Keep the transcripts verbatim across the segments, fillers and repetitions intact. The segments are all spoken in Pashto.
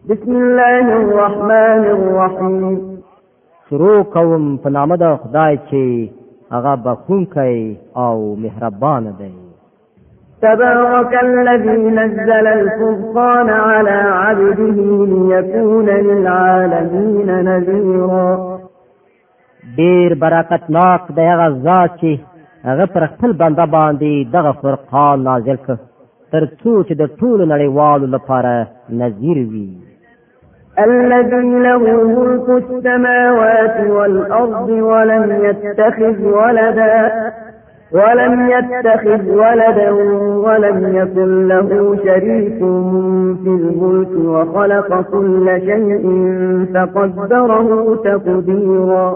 بسم الله الرحمن الرحیم. شروع کوم په نام د خدای چې هغه بخښونکی او مهربان دی. تبارك الذي نزل الفرقان على عبده ليكون للعالمين نذيرا. ډیر برکتناک دی هغه ذات چې هغه پر خپل بنده باندې دغه فرقان نازل کړ تر څو چې د ټولو نړیوالو لپاره نذیر وي. الذي له ملك السماوات والأرض ولم يتخذ ولدا ولم يتخذ ولدا ولم يكن له شريك في الملك وخلق كل شيء فقدره تقديرا.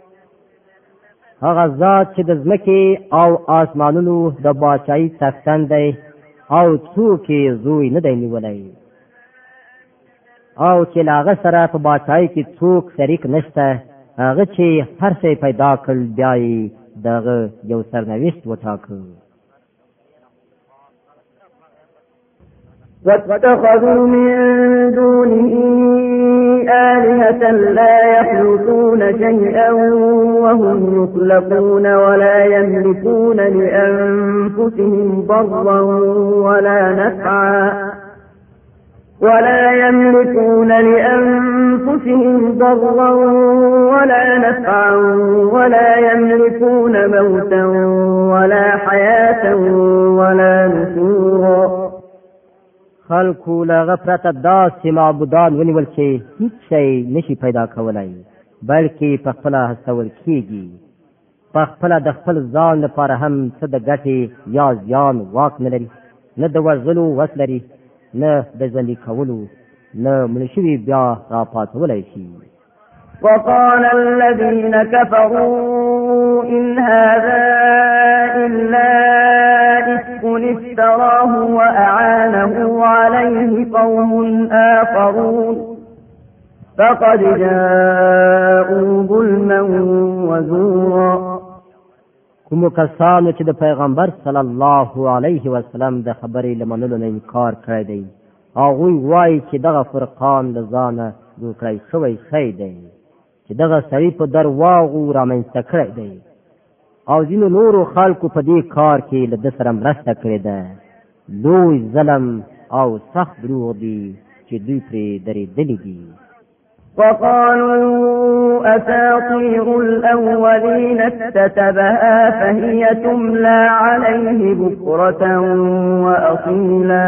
هغه ذات چې د ځمکې او آسمانونو د باچایي څښتن دی او څوک یې زوی نه دی نیولی او چې له هغه سره په باچایي کې څوک شریک نشته، هغه چې هر شی پیدا کړ بیا یې دغه یو سرنوشت وټاکه. واتخذوا من دونه آلهة لا يخلقون شيئا وهم يخلقون ولا يملكون لأنفسهم ضرا ولا نفعا ولا يملكون لأنفسهم ضرا ولا نفعا ولا يملكون موتا ولا حياة ولا نشورا. خلقو لغه پرته داسې معبودان ونیول چې هیڅ شی نشي پیدا کولای بلکې په خپله هڅول کېږي، په خپله د خپل ځان لپاره هم څه د ګټې یا زیان واک نه لري، نه د وژلو وس لري، نه د ژوندي کولو، نه مړه شوي بیا راپاڅولی شي. وقال الذين كفروا إن هذا إلا إفك افتراه وأعانه عليه قوم آخرون فقد جاءوا ظلما وزورا. کوم کسانو چې د پیغمبر صلی الله علیه وسلم د خبرې له منلو نه انکار کړی دی، هغوی وایي چې دغه فرقان له ځانه جوړ کړی شوی شی دی چې دغه سړي په درواغو رامنځته کړی دی او ځینو نورو خلکو په دې کار کې له ده سره مرسته کړې ده. لوی ظلم او سخت دروغ دي چې دوی پرې درېدلي دي. وقالوا أساطير الأولين اكتتبها فهي تملى عليه بكرة وأصيلا.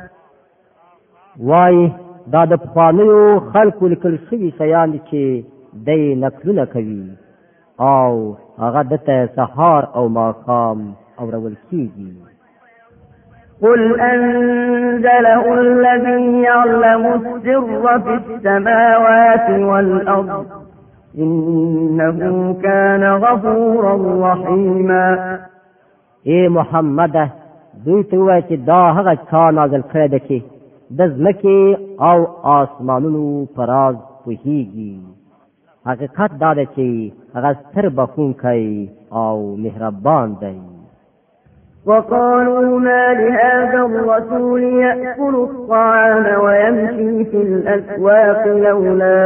وای دا د پخوانیو خلکو لیکل شوي شیان دي چې دی نقلونه کوي او هغه دته سهار او ماښام اورول کېږي. قل أنزله الذي يعلم السر في السماوات والأرض إنه كان غفورا رحيما. اے محمد دوی ته وایي چې دا هغه چا نازل کړی دی چې د ځمکې او آسمانونو په راز پوهیږي. حقیقت دا دی چې هغه ستر بخښونکی او مهربان دی. وقالوا ما لهذا الرسول يأكل الطعام ويمشي في الأسواق لولا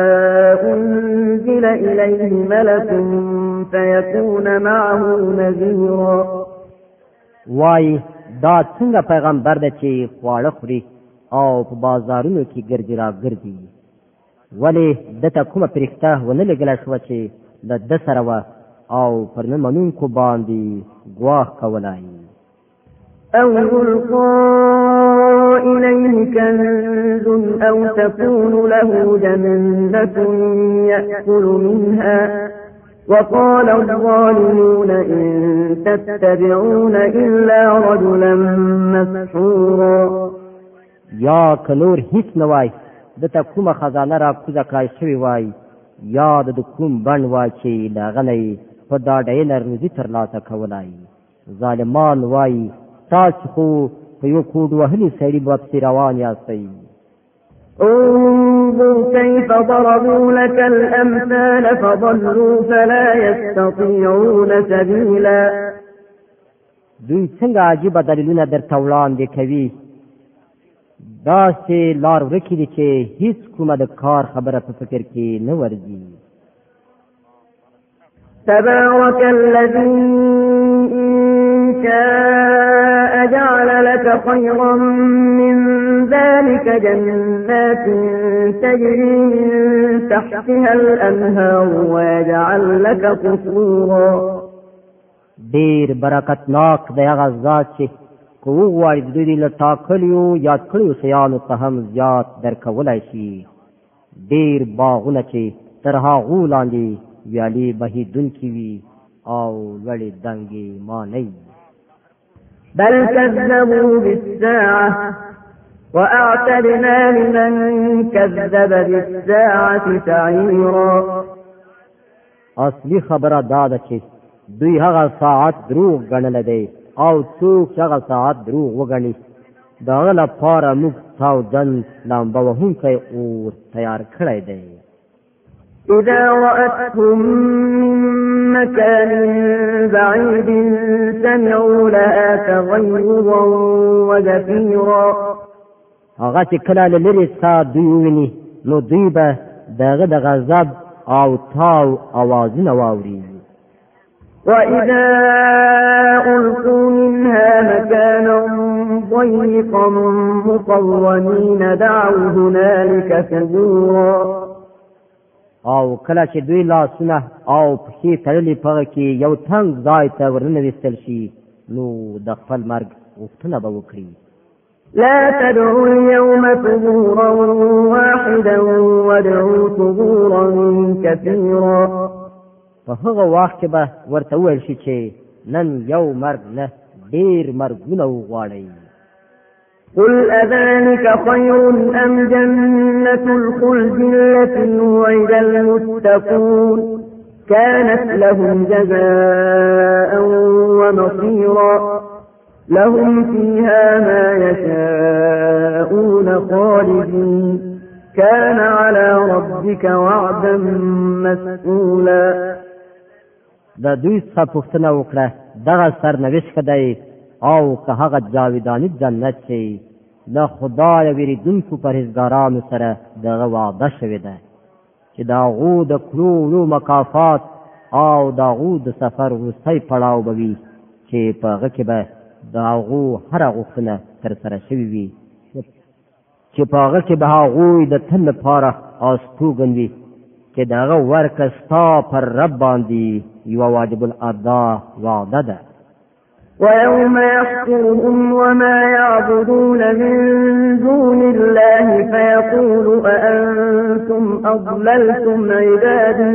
أنزل إليه ملك فيكون معه نذيرا. وای دا څنګه پیغمبر دی چې خواړه خوري او په بازارونو کې ګرځي را ګرځي، ولې دته کومه فرښته ونه لګله شوه چې د ده سره وه او پر نه منونکو باندې ګواښ کولای. أو يلقى إليه كنز أو تكون له جنة يأكل منها وقال الظالمون إن تتبعون إلا رجلا مسحورا. یا که نور هیڅ نه وای دته کومه خزانه را کوزه کړای شوې وای، یا د کوم بڼ وای چې له هغه نه یې په ډاډۍ نه روزي ترلاسه کولای. ظالمان وای تاسو خو په یو کوډ وهلي سړي باندې روان یاستئ. انظر كيف ضربوا لك الأمثال فضلوا فلا يستطيعون سبيلا. دوی څنګه عجیبه دلیلونه درته وړاندې کوي، داسې لار ورکې دي چې هیڅ کومه د کار خبره په فکر کې نه ورځي. تبارك الذي إن شاء جعل لك خيرا من ذلك جنات تجري من تحتها الأنهار ويجعل لك قصورا. ډیر برکتناک دی هغه ذات چې که وغواړي د دوی له ټاکلیو یاد کړیو شیانو څخه هم زیات درکولی شي. ډیر باغونه چې تر هغو لاندې ویالې بهیدونکي وي او لوړې دنګې مانۍ. بل كذبوا بالساعة وأعتدنا لمن كذب بالساعة سعيرا. اصلي خبره دا ده چې دوی هغه ساعت دروغ ګڼلی دی او څوک چې هغه ساعت دروغ وګڼي د هغه لپاره موږ تاودن لامبه وهونکی اور تیار کړی دی. إذا رأتهم من مكان بعيد سمعوا لها تغيظا وزفيرا. هغه چې کله له لرې څخه دوی وویني نو دوی به د هغه د غضب او تاو اوازونه واوري. وإذا ألقوا منها مكانا ضيقا مقرنين دعوا هنالك ثبورا. او کله چې دوی لاسونه او پښې تړلې په هغه کې یو تنګ ځای ته ورننه ویستل شي نو د خپل مرګ غوښتنه به وکړي. لا تدعوا اليوم ثبورا واحدا وادعوا ثبورا كثيرا. په هغه وخت کې به ورته وویل شي چې نن یو مرګ نه ډېر مرګونه وغواړئ. قل أذلك خير أم جنة الخلد التي وعد المتقون كانت لهم جزاء ومصيرا لهم فيها ما يشاءون خالدين كان على ربك وعدا مسئولا. د دوی څخه پوښتنه وکړه دغه سرنوشت ښه دی او که هغه جاویداني جنت چې د خدای ویریدونکو پرهیزګارانو سره دغه وعده شوې ده چې د هغو د کړو مکافات او د هغو د سفر وروستی پړاو به وي چې په هغه کې به د هغو هره غوښتنه ترسره شوې وي چې په هغه کې به هغوی د تل لپاره استوګن وي چې د هغه ورکه ستا پر رب باندې یوه واجب الادا وعده ده. ويوم يحشرهم وما يعبدون من دون الله فيقول أأنتم أضللتم عبادي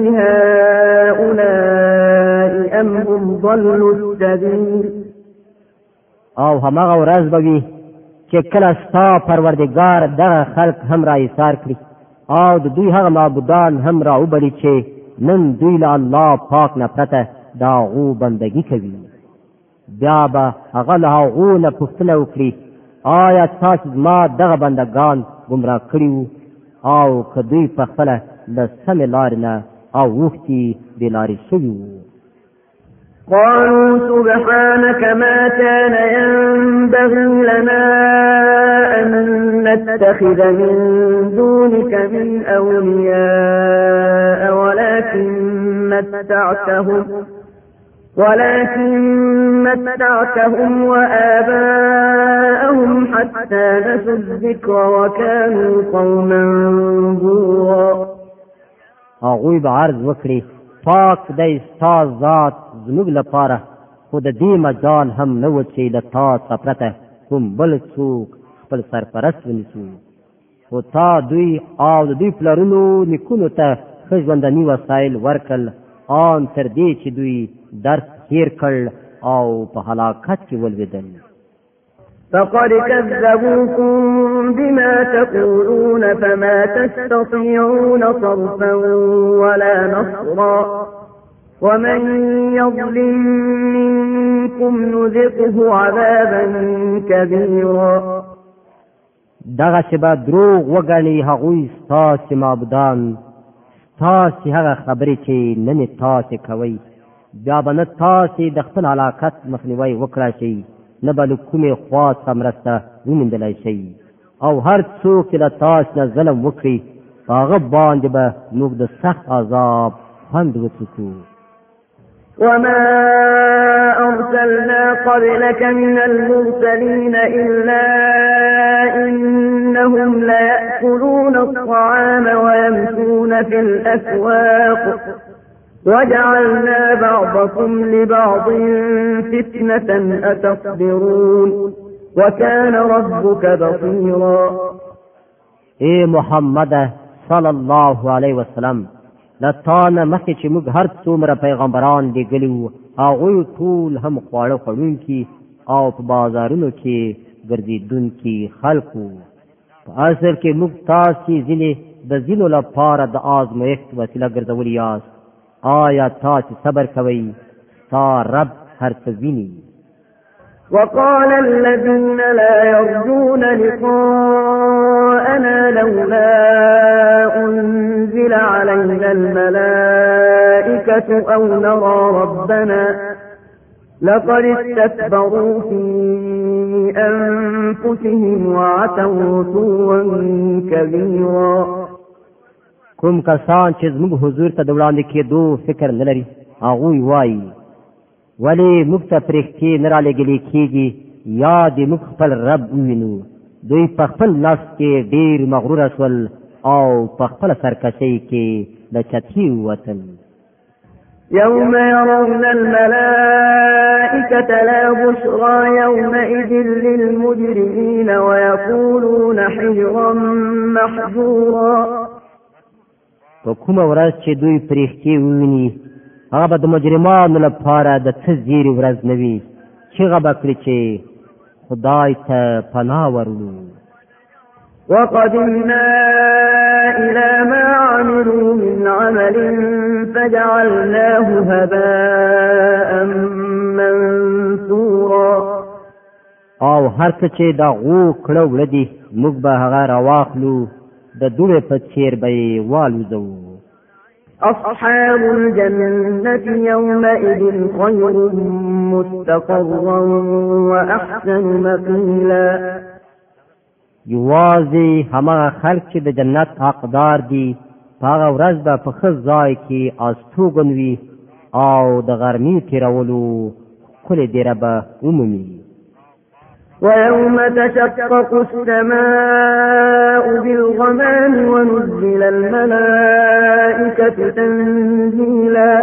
هؤلاء أم هم ضلوا السبيل. او هماغه ورځ به وي چې کله ستا پروردګار دغه خلق هم را ایثار کړي او د دوی هغه معبودان هم را وبلي چې نن دوی له الله پاک نه پرته د هغو بندګي کوي. بیا به هغه له هغو نه پوښتنه وکړي آیا تاسو زما دغه بندګان ګمراه کړي وو او که دوی په خپله له سمې لارې نه اوښتي بې لارې شوي وو. قالوا سبحانك ما كان ينبغي لنا أن نتخذ من دونك من أولياء ولكن متعتهم ولكن متعتهم وآباءهم حتى نسوا الذكر وكانوا قوما بورا. هغوی به عرض وکړي پاک دی ستا ذات زموږ لپاره خو د دې مجال هم نه و چې له تا څخه پرته کوم بل څوک خپل سرپرست ونیسو. خو تا دوی او د دوی پلرونو نیکونو ته ښه ژوندني وسایل ورکړل آن تر دې چې دوی درس هیر کړ او په هلاکت کې ولوېدل. فقد كذبوكم بما تقولون فما تستطيعون صرفا ولا نصرا ومن يظلم منكم نذقه عذابا كبيرا. دغه چې به دروغ وګڼي هغوی ستاسې معبودان ستاسې هغه خبرې چې نن تاسې کوئ بیا به نه تاسې د خپل هلاکت مخنیوی وکړای شئ نه به له کومې خوا څخه مرسته وموندلی شئ او هر څوک چې له تاسو نه ظلم وکړي هغه باندې به موږ د سخت عذاب خوند وڅکو. وما أرسلنا قبلك من المرسلين إلا إنهم ليأكلون الطعام ويمشون في الأسواق وجعلنا بعضكم لبعض فتنة أتصبرون وكان ربك بصيرا. اے محمد صلی الله علیه وسلم لطانه مخکې چې موږ هر څومره پیغمبران لېږلي وو هغوی ټول هم خواړه خوړونکي او په بازارونو کې ګرځېدونکي خلک وو. په اصل کې موږ تاسې ځینې د ځینو لپاره د آزمایښت وسیله ګرځولي یاست. آیا تاسې صبر کوئ؟ ستا رب هر څه ویني. وقال الذين لا يرجون لقاءنا لولا أنزل علينا الملائكة أو نرى ربنا لقد استكبروا في أنفسهم وعتوا عتوا كبيرا. کوم کسان چې زموږ حضور ته د وړاندې کېدو فکر نه لري هغوی وایي ولی موږ ته پرښتې نه رالېږلې کېږي یا دې موږ خپل رب ووینو. دوی په خپل نفس کې ډېر مغروره شول او په خپله سرکشۍ کې له چتې ووتل. يوم يرون الملائكة لا بشرى يومئذ للمجرمين ويقولون حجرا محجورا. په کومه ورځ چې دوی پرښتې وویني هغه به د مجرمانو لپاره د څه زیري ورځ نه وي. چیغه به کړي چې خدای ته پناه ورلو. وقدمنا إلى ما عملوا من عمل فجعلناه هباء منثورا. او هر څه چې دا غو کړه وړه دي موږ به هغه راواخلو د دوړې په څېر به یې والوځو. أصحاب الجنة يومئذ خير مستقرا وأحسن مقيلا. یوازې هماغه خلک چې د جنت حقدار دي په هغه ورځ به په ښه ځای کې استوګن وي او د غرمې تېرولو ښکلې دیره به ومومي. ويوم تشقق السماء بالغمام ونزل الملائكة تنزيلا.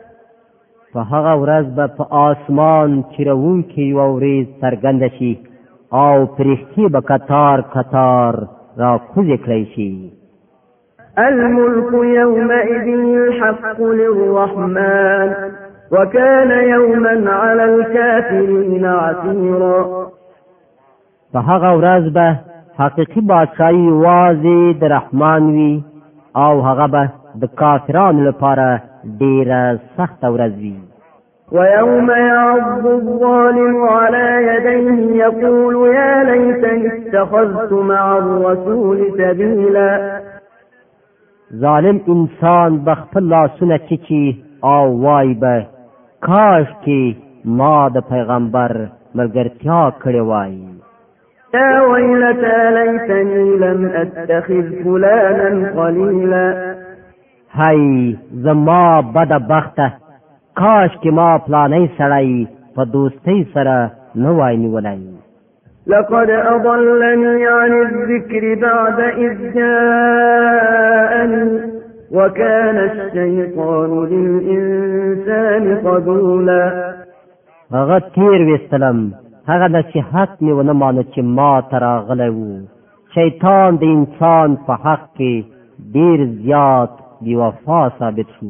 فهغه ورځ به په آسمان چیرونکي یوه ورېځ څرګنده شي او فرښتې به کتار کتار را کوزې کړی شي. الملك يومئذ الحق للرحمن وكان يوما على الكافرين عسيرا. په هغه ورځ به حقیقي بادشاهي یوازې د رحمان وي او هغه به د کافرانو لپاره ډېره سخته ورځ وي. ويوم يعض الظالم على يديه يقول يا ليتني اتخذت مع الرسول سبيلا. ظالم انسان به خپل لاسونه چیچي او وایي به کاش کې ما د پیغمبر ملګرتیا کړې وای. يا ويلتى ليتني لم أتخذ فلانا خليلا. هاي زما بد بخته کاش کې ما پلانې سړی په دوستۍ سره نه وای نیولی. لقد أضلني عن الذكر بعد إذ جاءني وكان الشيطان للإنسان خذولا. هغه تیر وستلم هغه نصیحت مې ونه مانه چې ما ته راغلی و. شیطان د انسان په حق کې ډېر زیات بېوفا ثابت شو.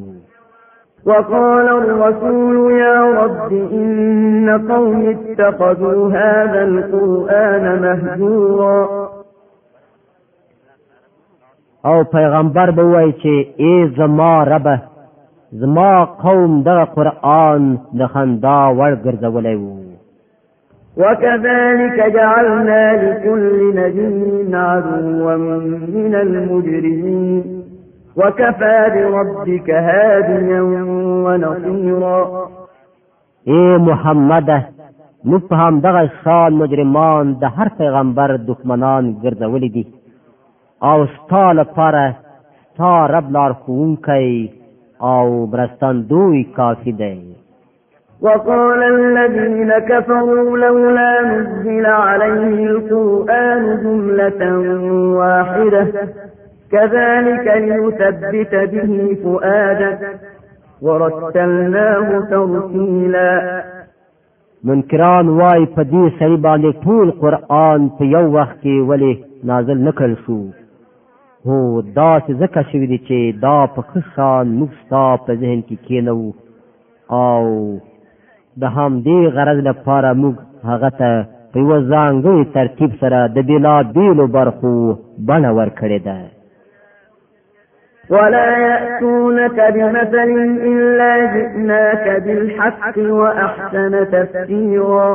وقال الرسول يا رب إن قوم اتخذوا هذا القرآن مهجورا. او پیغمبر به وایي چې ای زما ربه زما قوم دغه قرآن د خندا وړ ګرځولی و. وكذلك جعلنا لكل نبي عدوا من المجرمين وكفى بربك هاديا ونصيرا. اے محمد موږ په همدغه شان مجرمان د هر پیغمبر دښمنان ګرځولي دي او ستا لپاره ستا رب لارښوونکی او مرستندوی کافي دی. وقال الذين كفروا لولا نزل عليه القرآن جملة واحدة كذلك لنثبت به فؤادك ورتلناه ترتيلا. منکران وای په دې سړي باندې ټول قرآن په یو وخت کې ولې نازل نکړل شو. هو داسې ځکه شوي دي چې دا په ښه شان موږ ستا په ذهن کې کېنو او د همدې غرض لپاره موږ هغه ته په یوه ځانګړي ترتیب سره د بېلابېلو برخو بڼه ورکړې ده. ولا يأتونك بمثل إلا جئناك بالحق وأحسن تفسيرا.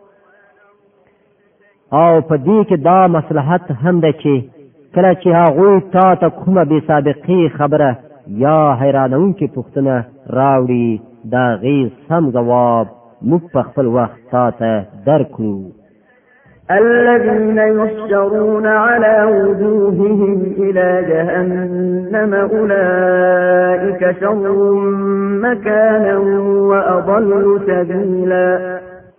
او په دې کې دا مصلحت هم ده چې کله چې هغوی تا ته کومه بې سابقې خبره یا حیرانونکې پوښتنه راوړي د هغې سم ځواب موږ په خپل وخت تا ته درکړو. الذين يحشرون على وجوههم إلى جهنم أولئك شر مكانا وأضل سبيلا.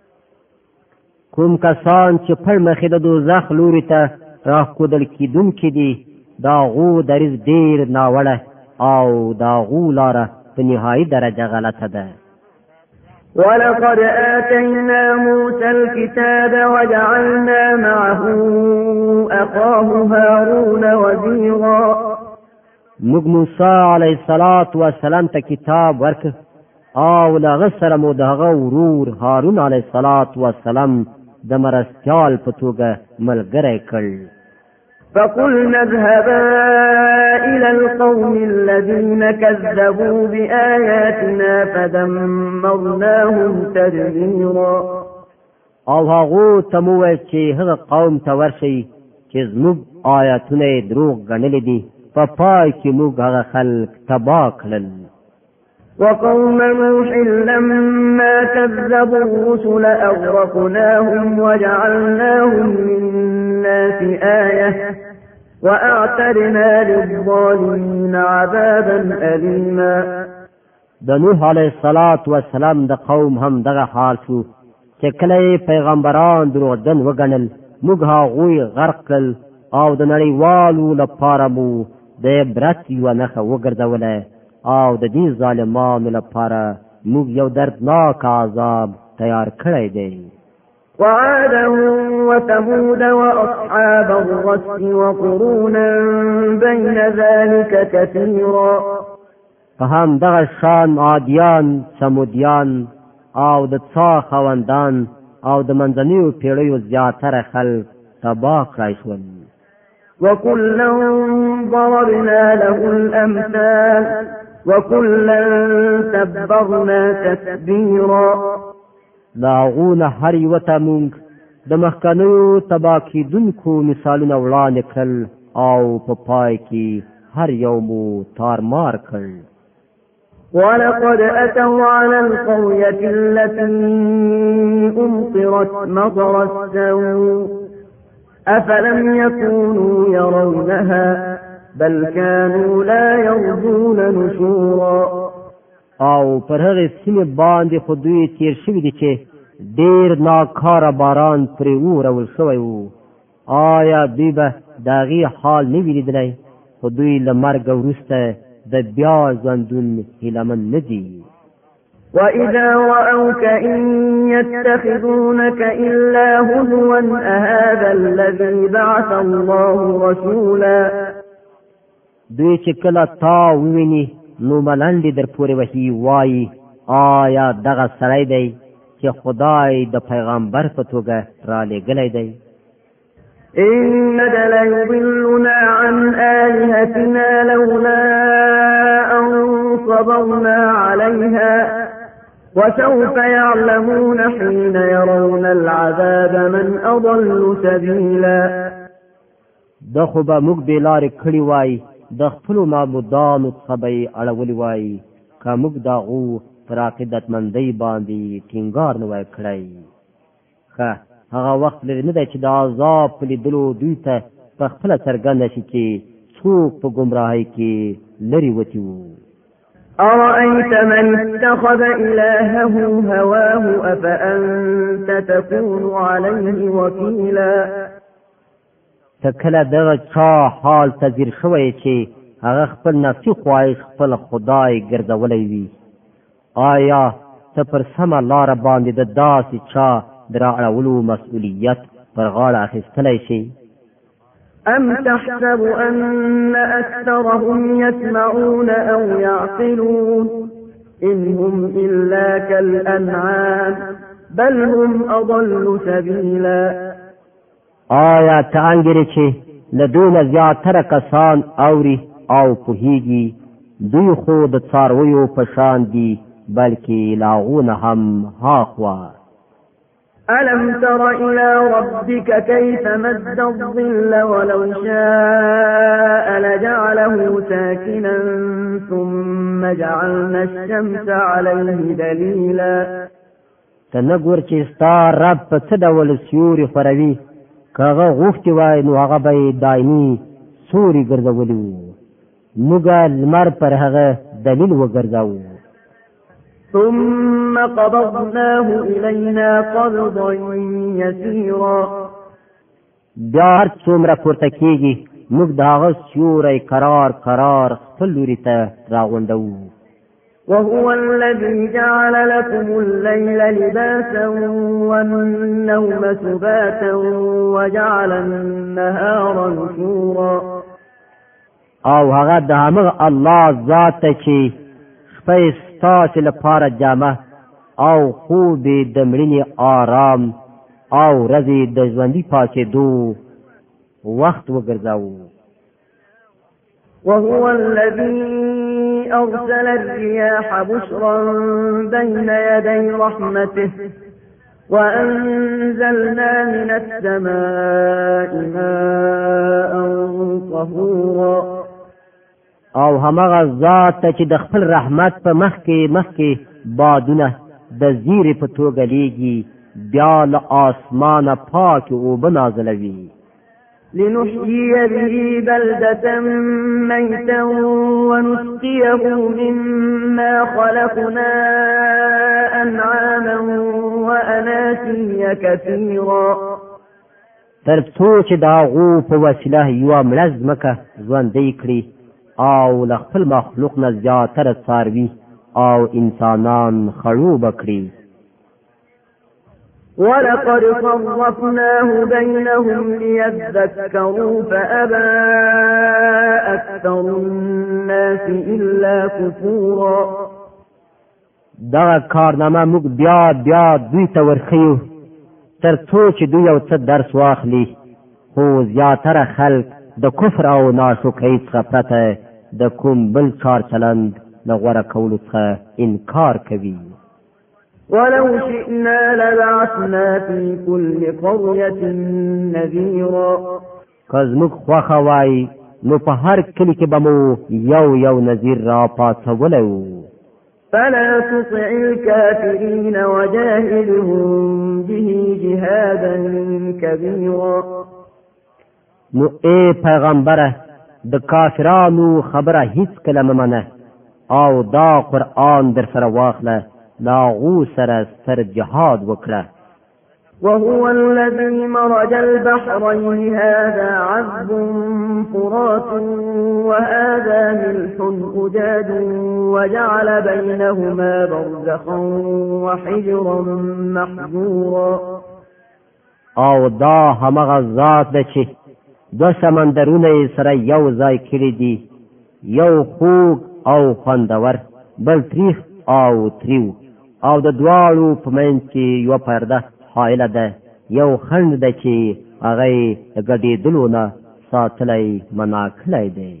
کوم کسان چې پر مخې د دوزخ لوري ته راښودل کېدونکي دي د هغو دریځ ډېر ناوړه او د هغو لاره په نهایي درجه غلطه ده. ولقد آتينا موسى الكتاب وجعلنا معه أخاه هارون وزيرا. موږ موسی علیه السلام ته کتاب ورکړ او له هغه سره مو د هغه ورور هارون علیه السلام د مرستیال په توګه ملګری کړ. فقلنا اذهبا إلى القوم الذين كذبوا بآياتنا فدمرناهم تدميرا. او هغو ته مو وویل چې هغه قوم ته ورشئ چې زموږ آیاتونه یې دروغ ګڼلي دي په پای کې موږ هغه خلک تباه کړل. وقوم نوح لما كذبوا الرسل أغرقناهم وجعلناهم للناس آية وأعتدنا للظالمين عذابا أليما. د نوح علیه السلام د قوم هم دغه حال شو چې کله یې پیغمبران دروغجن وګڼل موږ هغوی غرق کړل او د نړیوالو لپاره مو د عبرت یوه نښه وګرځوله او د دې ظالمانو لپاره موږ یو دردناک عذاب تیار کړی دی. وعادا وثمود وأصحاب الرس وقرونا بين ذلك كثيرا. فهم دغه شان عادیان، سمودیان او د څا خوندان او د منځنیو پیړیو زیاتره خلک تباه کړای شول. وكلا ضربنا له الأمثال وكلا تبرنا تتبيرا. لاغون هر یو ته مونږ د مخکنیو تباه کېدونکو مثالونه وړاندې کړل او په پای کې هر یو مو تارمار کړ. ولقد أتوا على القرية التي أمطرت مطر السوء أفلم يكونوا يرونها بل كانوا لا يرجون نشورا. او پر هغه سیمه باندې خو دوی تیر شوي دي چې ډېر ناکاره باران پرې وورول شوی وو. آیا دوی به د هغې حال نه وي لیدلی خو دوی له مرګه وروسته د بیا ژوندون هیلهمن نه دي. وَإِذَا رَأَوْكَ إِن يَتَّخِذُونَكَ إِلَّا هُزُوًا أَهَذَا الَّذِي بَعَثَ اللَّهُ رَسُولًا. دوی چې کله تا وویني نو ملنډې در پورې وهي وایي آیا دغه سړی دی چې خدای د پیغمبر په توګه را لېږلی دی. إِنَّ لَيُضِلُّنَا عَنْ آلِهَتِنَا لَوْلَا أَن صَبَرْنَا عَلَيْهَا وسوف يعلمون حين يرون العذاب من أضل سبيلا. دا خو به موږ بې لارې کړي وای د خپلو معبودانو څخه به یې اړولي وای که موږ د هغو پر عقیدتمندۍ باندې ټینګار نه وای کړی. ښه هغه وخت لري نه دی چې د عذاب په لیدلو دوی ته په خپله څرګنده شي چې څوک په ګمراهۍ کې لرې وتي وو. أرأيت من اتخذ إلهه هواه أفأنت تكون عليه وكيلا. تکله دغه چا حال تذیر شوی چې هغه خپل نفسي خواهش خپل خدای ګرځولی وي، آیا ته پر سمه لاره باندې د داسې چا د رااړولو مسؤلیت پر غاړه اخیستلی شي؟ أم تحسب أن أكثرهم يسمعون أو يعقلون إن هم إلا كالأنعام بل هم أضل سبيلا. آیا ته انګیرې چې له دونه زیاتره کسان اوري او پوهیږي، دوی خو د څارویو په شان دي بلکې له هغو نه هم هاخوا. ألم تر إلى ربك كيف مد الظل ولو شاء لجعله ساكنا ثم جعلنا الشمس عليه دليلا. تنګور چې ستا رب په څه ډول سیوري خوروي، که هغه غوښتي وای نو هغه به یې دایمي سوري ګرځولی وو، موږ لمر پر هغه دلیل وګرځاوو. ثم قبضناه إلينا قبضا يسيرا. بیا هر څومره پورته کېږي موږ د هغه سیوری قرار قرار خپل لوري ته راغونډوو. وهو الذي جعل لكم الليل لباسا والنوم سباتا وجعل النهار نشورا. او هغه د همغه الله ذات ته چې شپه یې ستاسې لپاره جامه او خوب یې د مړینې آرام او ورځې د ژوندي پاڅېدو وخت وګرځاوه. وهو الذي أرسل الرياح بشرا بين يدي رحمته وأنزلنا من السماء ماء طهورا. او همغه ذات ته چې د خپل رحمت په مخ کې مخ کې بادونه د زیرې په توګه لیږي، بیا له آسمانه پاکې اوبه نازلوي. لنحيي به بلدة ميتا ونسقيه مما خلقنا أنعاما وأناسيا كثيرا. تر څو چې د هغو په وسیله یوه مړه ځمکه ژوندۍ کړي او له خپل مخلوق نه زیاتره څاروي او انسانان خړوبه کړي. ولقد صرفناه بينهم ليذكروا فأبى أكثر الناس إلا كفورا. دغه کارنامه موږ بیا بیا دوی ته ورښیو تر څو چې دوی یو څه درس واخلي، خو زیاتره خلک د کفر او ناشکرۍ څخه پرته د کوم بل چار چلند د غوره کولو څخه انکار کوي. ولو شئنا لبعثنا في كل قرية نذيرا. که زموږ خوښه وای نو په هر کلي کې به مو یو یو نذیر را پاڅولی وو. فلا تطع الكافرين وجاهدهم به جهادا كبيرا. نو اے پیغمبره د کافرانو خبره هیڅ کله مه منه او دا قرآن در سره واخله، لا غو سره سر جهاد وکړه. وهو الذي مرج البحرين هذا عذب فرات وهذا ملح أجاج وجعل بينهما برزخا وحجرا محجورا. او دا همغه ذات ده چې دو سمندرونه سره یو ځای کړي دي، یو خوږ او خوندور، بل تریخ او تریو، او د دواړو په منځ کې یوه پرده حایله ده، یو خنډ ده چې هغه یې د ګډېدلو نه ساتلی منع کړی دی.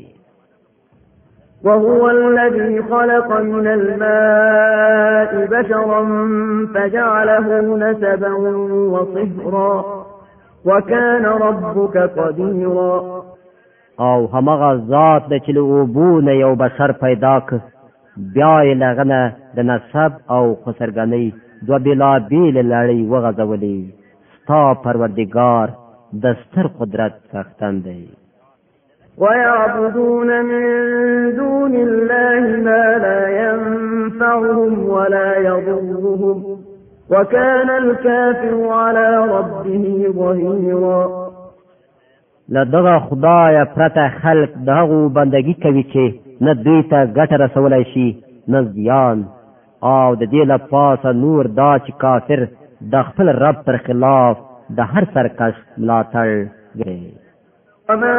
وهو الذي خلق من الماء بشرا فجعله نسبا وصهرا وكان ربك قديرا. او همغه ذات د چې له اوبو نه یو بشر پیدا ک، بیا یې له هغه نه د نسب او خسرګنۍ دوه بېلابېلې لړۍ وغځولې، ستا پروردگار د ستر قدرت څښتن دی. ويعبدون من دون الله ما لا ينفعهم ولا يضرهم وكان الكافر على ربه ظهيرا. لدغه خدای پرته خلق دغه بندگی کوي چې نه دوی ته ګټه رسولای شي نه زیان، او د دې لپاره نور دا چې کافر د خپل رب پر خلاف د هر سرکش ملاتړ کوي. وما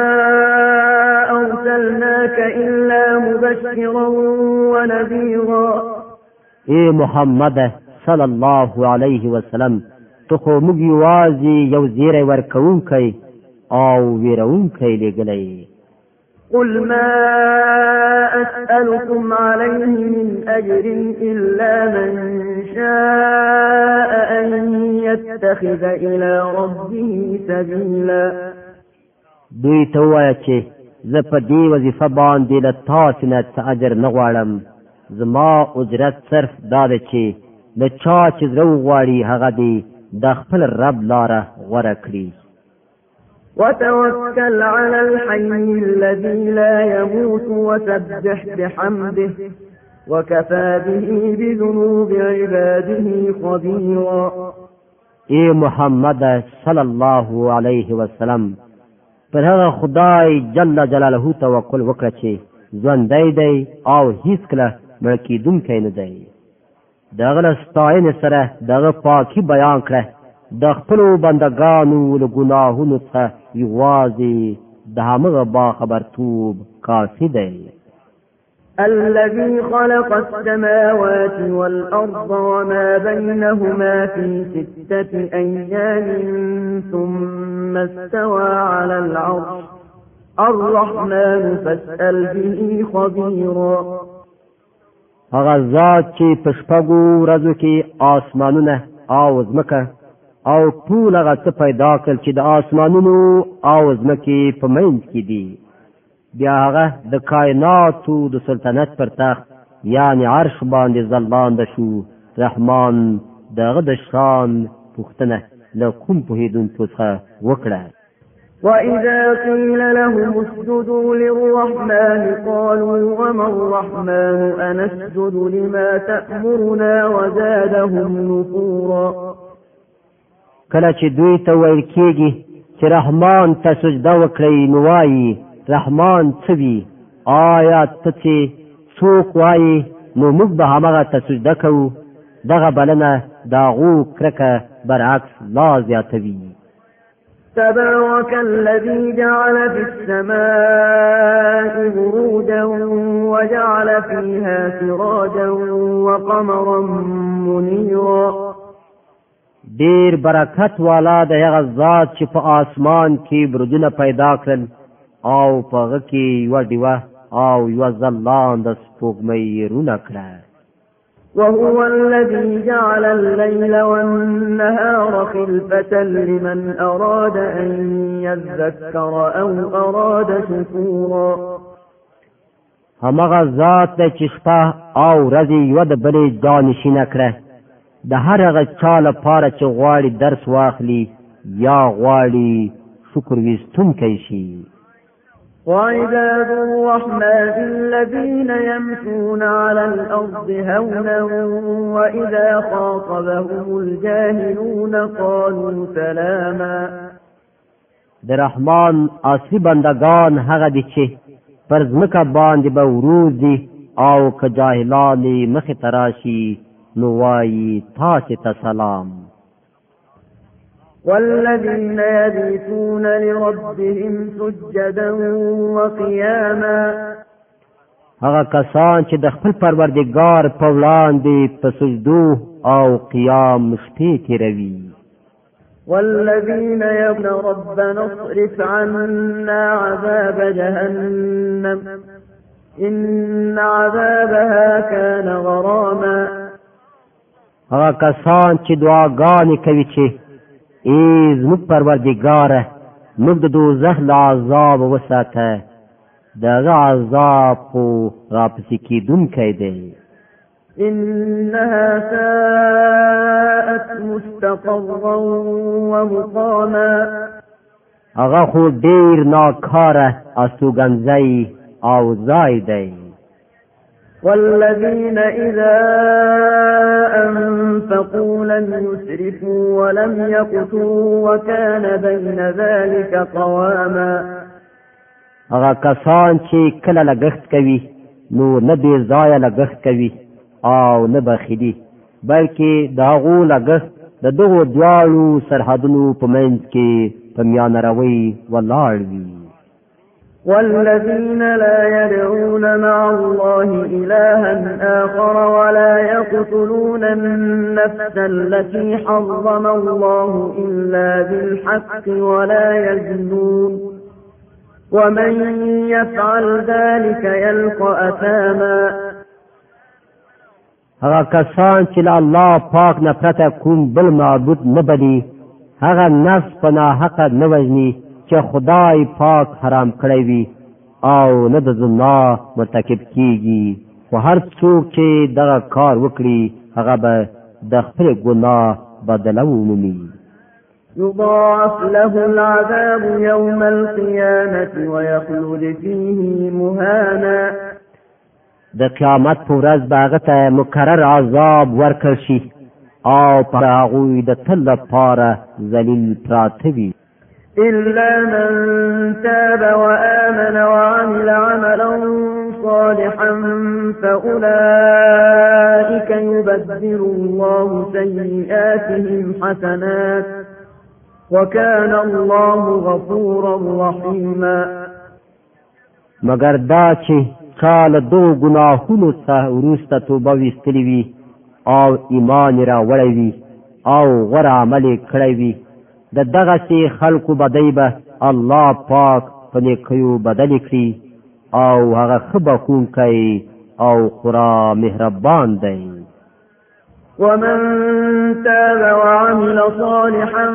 أرسلناك إلا مبشرا ونذيرا. اے محمد صلی الله علیه وسلم ته خو موږ یوازې یو زیری ورکوونکی او ویرونکی لګلی. قل ما أسألكم عليه من أجر إلا من شاء أن يتخذ إلى ربه سبيلا. دوی ته ووایه چې زه په دې وظیفه باندې له تاسې نه څه اجر نه غواړم. زما اجرت صرف دا ده چې د چا چې زړه وغواړي هغه دې د خپل رب لاره غوره کړي. وتوكل على الحي الذي لا يموت وسبح بحمده وكفى به بذنوب عباده خبيرا. اے محمد صلی الله علیه وسلم پر هغه خدای جل جلاله توکل وکړه چې ژوندی دی او هیڅکله مړ کېدونکی نه دی. دغه له ستاینې سره دغه پاکي بیان کړه د خپلو بندګانو له ګناهونو څخه یوازې د همغه باخبرتوب کافي دی. الذي خلق السماوات والأرض وما بينهما في ستة أيام ثم استوى على العرش الرحمن فاسأل به خبيرا. هغه ذات چې په شپږو ورځو کې آسمانونه او ځمکه او ټول هغه څه پیدا کړل چې د آسمانونو او ځمکې په منځ کې دي. بیا هغه د کائناتو د سلطنت پر تخت یعنی عرش باندې ځلانده شو. رحمان دغه د شان پوښتنه له کوم پوهېدونکو څخه وکړه. وإذا قيل لهم اسجدوا للرحمن قالوا وما الرحمن أنسجد لما تأمرنا وزادهم نفورا. کله چې دوی ته ویل کېږي چې رحمان ته سجده وکړئ نو وایي رحمان څه وي؟ آیا ته چې څوک وایي نو موږ به همغه ته سجده کوو. دغه بلنه د هغو کرکه برعکس لا زیاتوي. تبارك الذي جعل في السماء بروجا وجعل فيها سراجا وقمرا منيرا. ډیر برکت والا د هغه ذات چې په آسمان کې برجونه پیدا کړل او په هغه کې یوه ډیوه او یوه ځلانده سپوږمۍ رونه کړه. وهو الذي جعل الليل والنهار خلفة لمن أراد أن يذكر أو أراد شكورا. همغه ذات دی چې شپه او ورځې یوه د بلې جانشینه کړه د هر هغه چا لپاره چې غواړي درس واخلي یا غواړي شکر ویستونکی شي. وعباد الرحمن الذين يمشون على الأرض هونا وإذا خاطبهم الجاهلون قالوا سلاما. د رحمان اصلي بندگان هغه دي چې پر ځمکه باندې به وروځي او که جاهلان مخې ته راشي نو وایي تاسې ته سلام. والذين يبيتون لربهم سجدا وقياما. هغه کسان چې د خپل پروردګار په وړاندې په سجدو او قیام شپې تېروي. والذين يقولون ربنا اصرف عنا عذاب جهنم إن عذابها كان غراما. هغه کسان چې دعاګانې کوي چې ای زموږ پروردګاره موږ د دوزخ له عذاب وساته، دغه عذاب خو راپسې کېدونکی دی. إنها ساءت مستقرا ومقاما هغه خو ډیر ناکاره استوګنځي او ځای دی. والذين إذا أنفقوا لم يسرفوا ولم يقتروا وكان بين ذلك قواما هغه کسان چې کله لګښت کوي نو نه بې ځایه لګښت کوي او نه بخیلي، بلکې د هغو لګښت د دغو دواړو سرحدونو په منځ کې په میانه روۍ ولاړ وي. والذين لا يدعون مع الله إلها آخر ولا يقتلون النفس التي حرم الله إلا بالحق ولا يزنون ومن يفعل ذلك يلقى أثاما هغه کسان چې الله پاک نه پرته کوم بل معبود نه بلي، هغه نفس په ناحقه نه وژني چې خدای پاک حرام کړی وي او نه د زنا مرتکب کیږي، خو هر څوک چې دغه کار وکړي هغه به د خپل ګناه بدله ومومي. يضاعف له العذاب يوم القيامة ويخلد فيه مهانا د قیامت په ورځ به هغه ته مکرر عذاب ورکړل شي او په هغوی د تل لپاره ذلیل پراته وي. إلا من تاب وآمن وعمل عملا صالحا فأولئك يبدل الله سيئاتهم حسنات وكان الله غفورا رحيما. مگر دا چې چاله دو ګناهونو څخه وروسته توبه ویستلی وي او ایمان را وړی وي او غوره عمل کړی وي، د دغسې خلکو بدی به الله پاک په نیکیو بدل کړي او هغه ښه بخښونکی او خورا مهربان دی. ومن تاب وعمل صالحا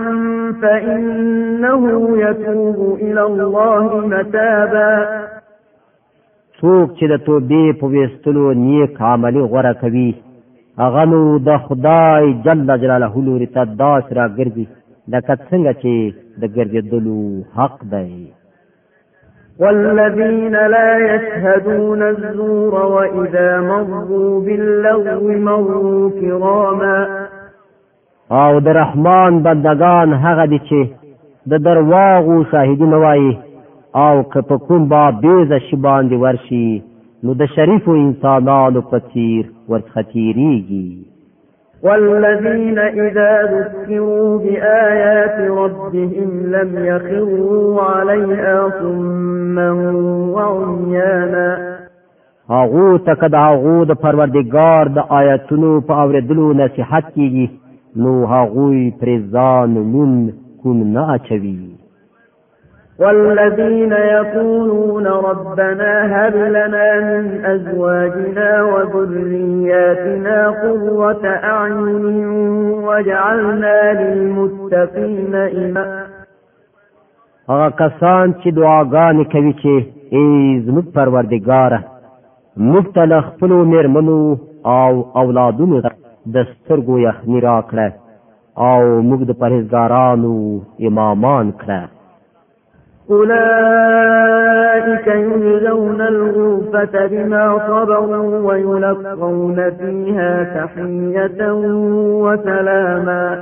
فإنه يتوب إلى الله متابا څوک چې د توبې په ویستلو نیک عملي غوره کوي هغه نو د خدای جل جلاله لوري ته داسې راګرځي لکه څنګه چې د ګرځېدلو حق دی. والذين لا يشهدون الزور وإذا مروا باللغو مروا كراما او د رحمان بندگان هغه دي چې د درواغو شاهدي نه وایي او که په کوم بابیزه شي باندې ورشي نو د شریفو انسانانو په څیر ورڅخه تېرېږي. والذين إذا ذكروا بآيات ربهم لم يخروا عليها صما وعميانا هغو ته که د هغو د پروردګار د آیاتونو په اورېدلو نصیحت کېږي نو هغوی پرې ځان لون کون نه اچوي. والذين يقولون ربنا هب لنا من أزواجنا وذرياتنا قرة أعين واجعلنا للمتقين إماما هغه کسان چې دعاګانې کوي چې ای زموږ پروردګاره موږ ته له خپلو مېرمنو او اولادونو د سترګو یخني راکړه او موږ د پرهېزګارانو امامان کړه. أولئك يجزون الغرفة بما صبروا ويلقون فيها تحية وسلاما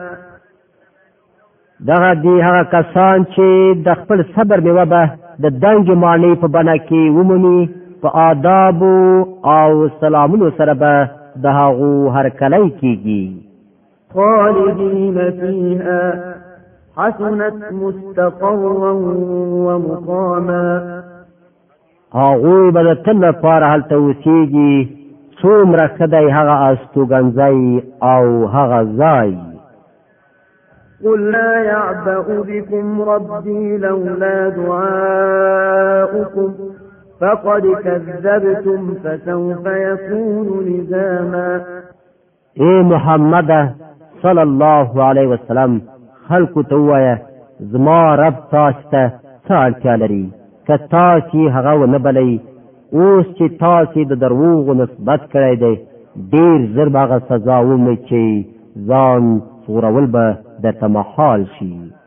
دغه دی هغه کسان چې د خپل صبر میوه به د دنګې ماڼۍ په بڼه کې ومومي، په آداب او سلامونو سره به د هغو هرکلی کېږي. خالدین فیها حسنت مستقرا ومقاما هغوی به د تل لپاره هلته اوسېږي څومره ښه دی هغه استوګنځی او هغه ځای. قل لا يعبأ بكم ربي لولا دعاؤكم فقد كذبتم فسوف يكون لزاما. اے محمد صلی الله علیه وسلم خلقو ته ووایه زما رب تاسو ته څه اړتیا لري، که تاسې هغه ونه بلئ اوس چې تاسې د دروغو نسبت کړی دی ډیر زر باغه سزا ومه چې ځان صورول به درته محال شي